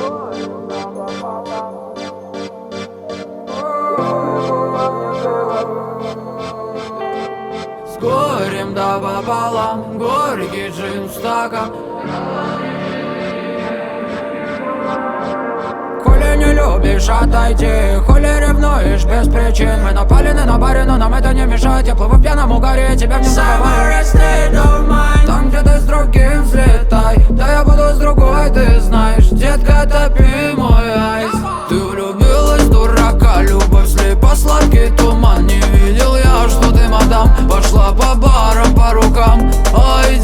С горем да пополам, горький джин в стакан. Коли не любишь, отойди, коли ревнуешь без причин. Мы напалены на баре, но нам это не мешает. Я плыву в пьяном угаре, тебя в нем забываю. Там, где ты с другим, взлетай. Да я буду с другой, ты знаешь. Детка, топи мой айс. Ты влюбилась, дурака, любовь слепа, сладкий туман. Не видел я, что ты, мадам, пошла по барам, по рукам. Ай,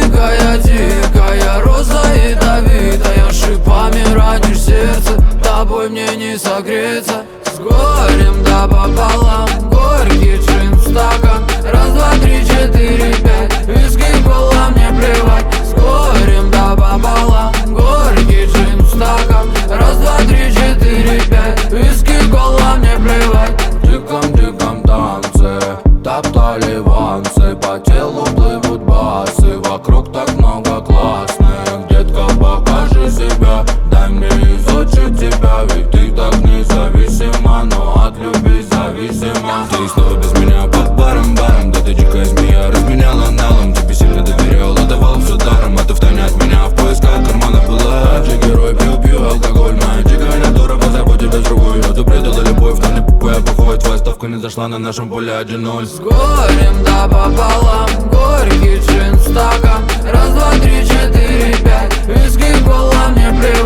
дикая роза ядовитая, шипами ранишь сердце, тобой мне не согреться. С горем да пополам, горький джин в стакан. Раз, два, три, четыре, пять, виски, кола, мне плевать. С горем да пополам, горький джин в стакан. Раз, два, три, четыре, пять, виски, кола, мне плевать. В диком танце топтали вансы, по телу плывут басы, вокруг так много классных. Детка, покажи себя, дай мне изучить тебя, ведь ты так независима, но от любви зависима. Ты снова без меня под баром, да ты дикая змея, разменяла налом. Тебе сильно доверял, отдавал все даром, а ты втайне от меня в поисках кармана была. Ты герой, пью алкоголь, моя дикая натура, позабудь тебя с другой. Но ты предала любовь, но не пупая походит, твоя ставка не зашла на нашем поле 1-0. С горем да пополам, горький джин в стакан. Раз, два, три, четыре, пять, виски, кола, мне плевать.